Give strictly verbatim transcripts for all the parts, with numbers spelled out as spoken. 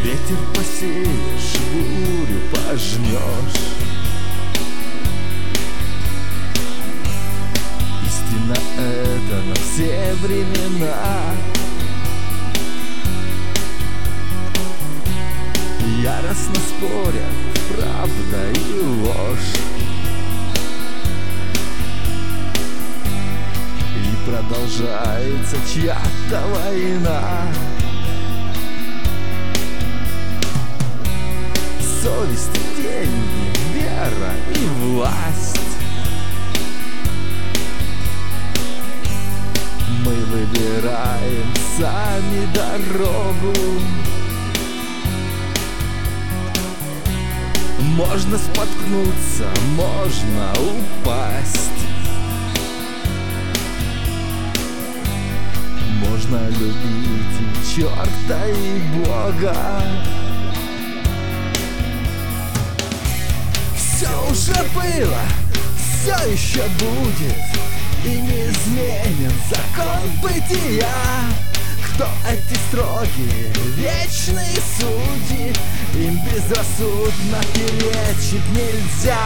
Ветер посеешь, бурю пожнешь. Истина это на все времена. Яростно спорят правда и ложь. И продолжается чья-то война. Совесть, деньги, вера и власть. Мы выбираем сами дорогу. Можно споткнуться, можно упасть. Можно любить и черта, и Бога. Все уже было, все еще будет, и неизменен закон бытия. Кто эти строгие, вечные судьи? Им безрассудно перечить нельзя.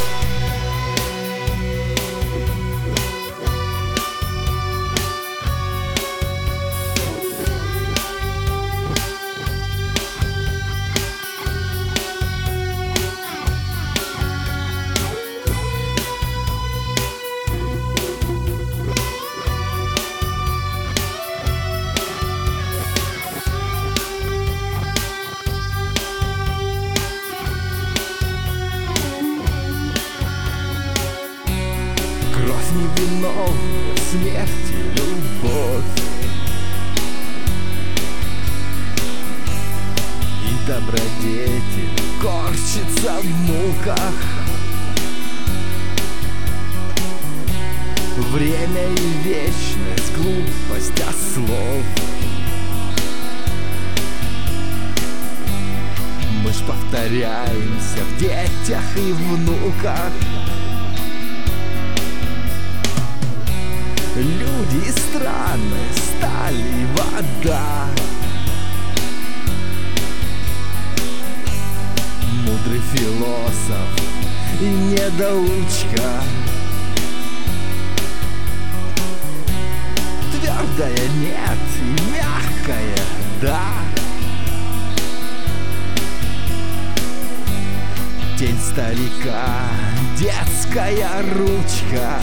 Кровь невиновная, смерть и любовь, и добродетель корчится в муках. Время и вечность, глупость ослов. Мы ж повторяемся в детях и внуках. Люди и страны, сталь и вода. Мудрый философ и недоучка. Твердое нет и мягкое да. Тень старика, детская ручка.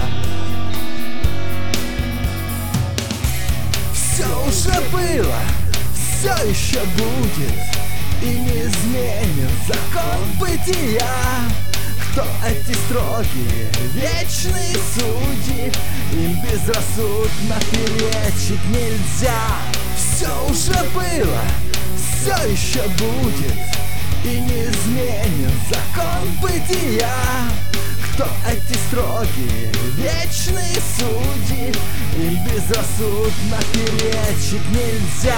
Все уже было, все еще будет, и неизменен закон бытия. Кто эти строгие, вечные судьи? Им безрассудно перечить нельзя. Все уже было, все еще будет, и неизменен закон бытия. Кто эти строгие, вечные судьи? Им безрассудно перечить нельзя.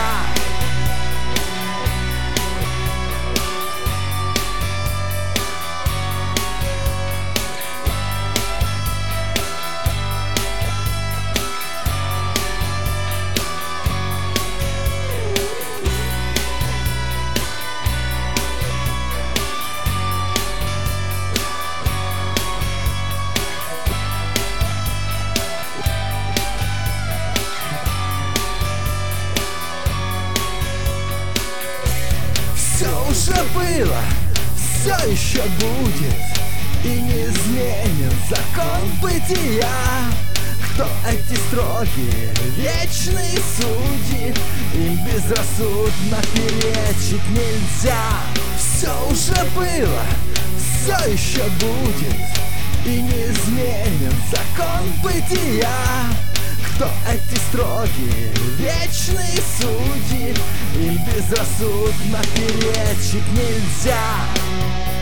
Все уже было, все еще будет, и неизменен закон бытия. Кто эти строгие, вечные судьи? Им безрассудно перечить нельзя. Все уже было, все еще будет, и неизменен закон бытия. Кто эти строгие, вечные судьи? Им безрассудно перечить нельзя.